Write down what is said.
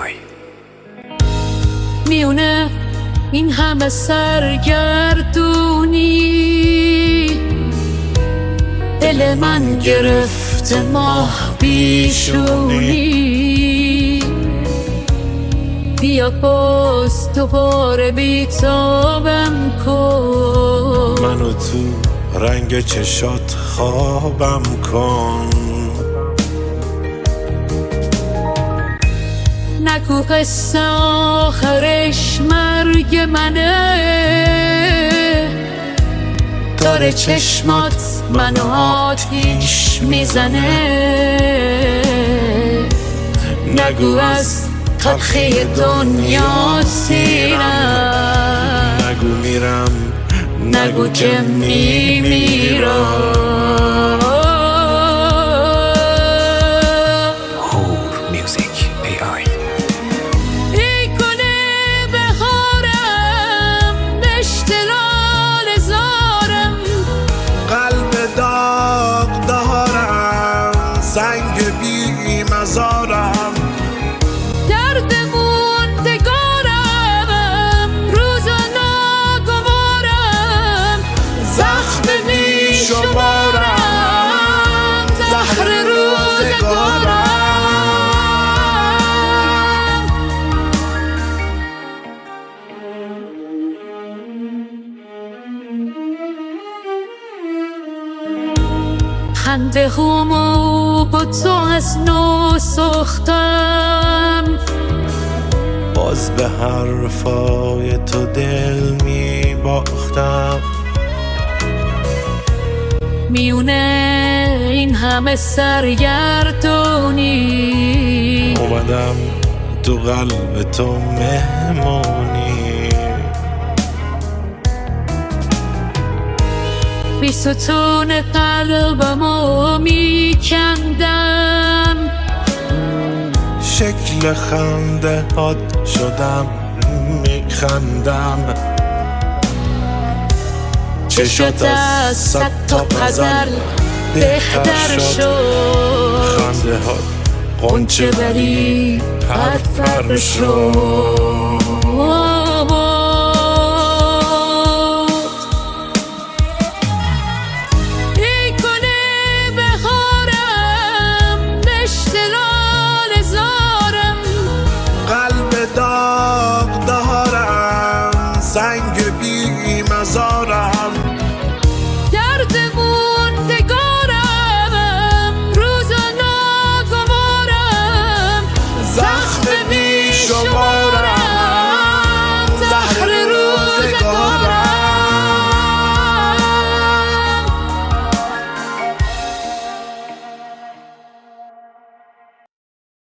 AI. میونه این همه سرگردونی، دل من گرفته ماه بیشونی. بیا باز دوباره بیتابم کن، منو تو رنگ چشات خوابم کن. نگو قصه آخرش مرگ منه، داره چشمات منو آتیش میزنه. نگو از تلخی دنیا سیرم، نگو میرم، نگو که میمیرم. زنگ بی مزارم، درد موندگارم، روز ناگوارم، زخم بی شمارم، زهر روزگارم. خنده همو با تو از نو ساختم، باز به حرفای تو دل می باختم. میونه این همه سرگردونی، اومدم تو قلب تو مهمونی. بی ستون قلبمو میکندم، شکل خنده هات شدم میخندم. چشات از 100 تا غزل بهتر شد، خنده هات غنچه ولی پرپر شد. زنگ بی مزارم، درد موندگارم، روز ناگوارم، زخم بی شما